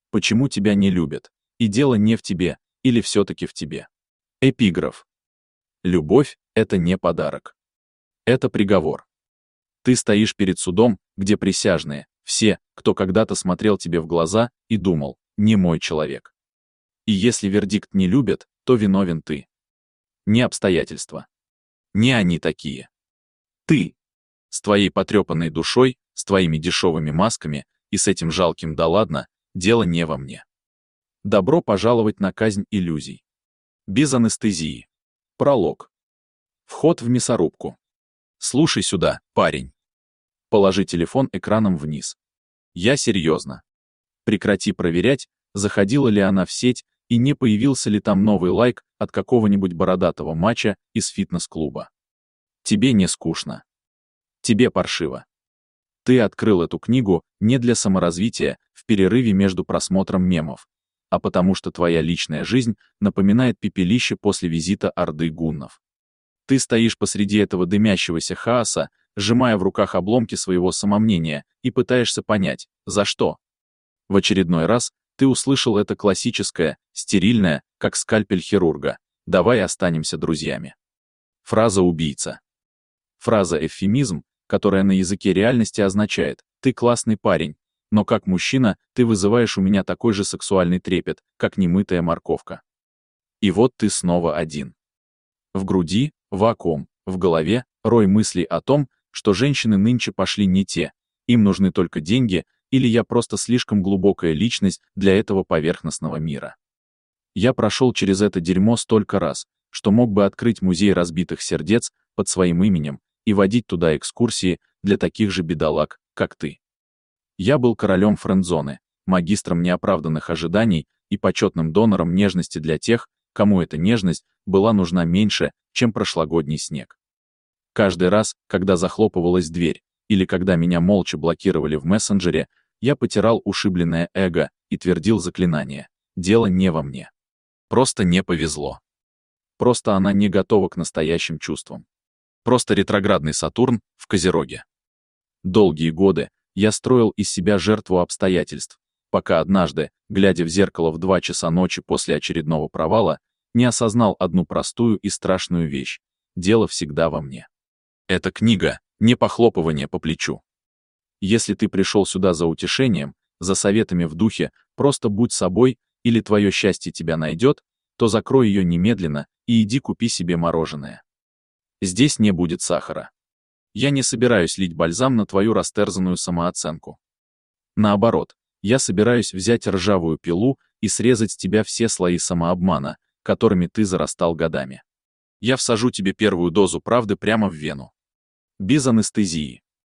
Почему тебя не любят? И дело не в тебе, или все-таки в тебе? Эпиграф. Любовь — это не подарок. Это приговор. Ты стоишь перед судом, где присяжные, все, кто когда-то смотрел тебе в глаза и думал, не мой человек. И если вердикт не любят, то виновен ты. Не обстоятельства. Не они такие. Ты. С твоей потрепанной душой, с твоими дешевыми масками и с этим жалким «да ладно», дело не во мне. Добро пожаловать на казнь иллюзий. Без анестезии. Пролог. Вход в мясорубку. Слушай сюда, парень. Положи телефон экраном вниз. Я серьезно. Прекрати проверять, заходила ли она в сеть и не появился ли там новый лайк от какого-нибудь бородатого мачо из фитнес-клуба. Тебе не скучно. Тебе паршиво. Ты открыл эту книгу не для саморазвития в перерыве между просмотром мемов, а потому что твоя личная жизнь напоминает пепелище после визита орды гуннов. Ты стоишь посреди этого дымящегося хаоса, сжимая в руках обломки своего самомнения, и пытаешься понять, за что. В очередной раз ты услышал это классическое, стерильное, как скальпель хирурга: «Давай останемся друзьями». Фраза «убийца». Фраза-эвфемизм, которая на языке реальности означает «ты классный парень, но как мужчина ты вызываешь у меня такой же сексуальный трепет, как немытая морковка». И вот ты снова один. В груди — вакуум, в голове — рой мыслей о том, что женщины нынче пошли не те, им нужны только деньги, или я просто слишком глубокая личность для этого поверхностного мира. Я прошел через это дерьмо столько раз, что мог бы открыть музей разбитых сердец под своим именем и водить туда экскурсии для таких же бедолаг, как ты. Я был королем френдзоны, магистром неоправданных ожиданий и почетным донором нежности для тех, кому эта нежность была нужна меньше, чем прошлогодний снег. Каждый раз, когда захлопывалась дверь, или когда меня молча блокировали в мессенджере, я потирал ушибленное эго и твердил заклинание: дело не во мне. Просто не повезло. Просто она не готова к настоящим чувствам. Просто ретроградный Сатурн в Козероге. Долгие годы я строил из себя жертву обстоятельств, пока однажды, глядя в зеркало в 2 часа ночи после очередного провала, не осознал одну простую и страшную вещь: дело всегда во мне. Эта книга — не похлопывание по плечу. Если ты пришел сюда за утешением, за советами в духе «просто будь собой» или «твое счастье тебя найдет», то закрой ее немедленно и иди купи себе мороженое. Здесь не будет сахара. Я не собираюсь лить бальзам на твою растерзанную самооценку. Наоборот, я собираюсь взять ржавую пилу и срезать с тебя все слои самообмана, которыми ты зарастал годами. Я всажу тебе первую дозу правды прямо в вену. Без анестезии.